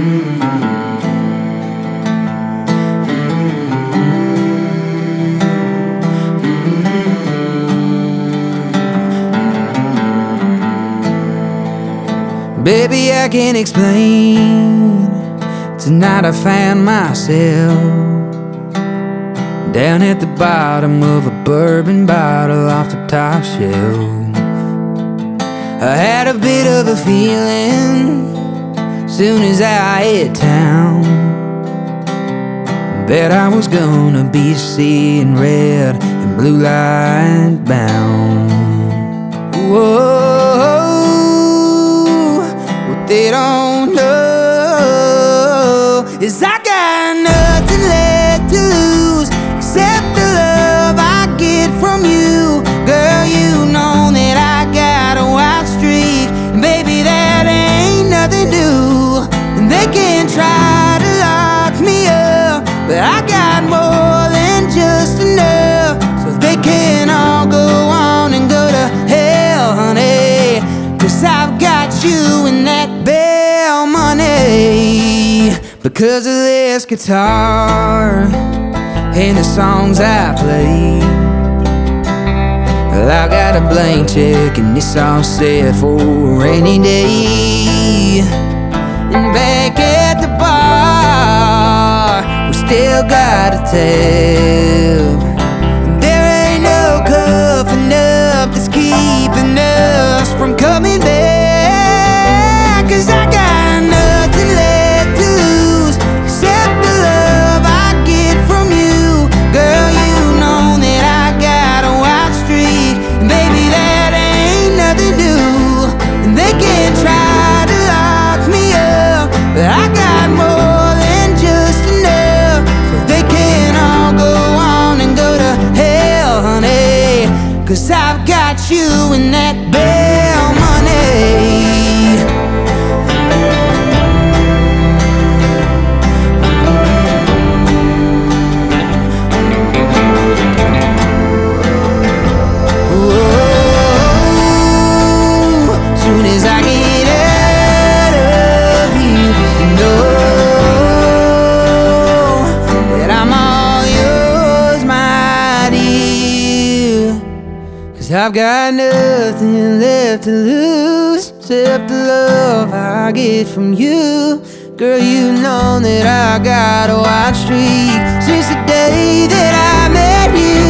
Baby, I can't explain. Tonight I found myself down at the bottom of a bourbon bottle off the top shelf. I had a bit of a feeling soon as I hit town that I was gonna be seeing red and blue light bound. Whoa, what they don't know is I got nothing left to lose except the love I get from you. Girl, you know that I got a wild streak, and baby, that ain't nothing new. And they can try to lock me up, but I got more than just enough, so they can all go on and go to hell, honey, 'cause I've got you and that bail money. Because of this guitar and the songs I play, well, I got a blank check and it's all set for a rainy day. And back at the bar, we still gotta tell there ain't no coughing up that's keeping us from coming back. 'Cause I got nothing left to lose except the love I get from you. Girl, you know that I got a wild streak, and baby, that ain't nothing new. And they can try to lock me up, but I got more than just enough, so they can all go on and go to hell, honey, 'cause I've got you and that bail money. Soon as I get out of you, you know that I'm all yours, my dear. 'Cause I've got nothing left to lose except the love I get from you. Girl, you know that I got a wild streak since the day that I met you.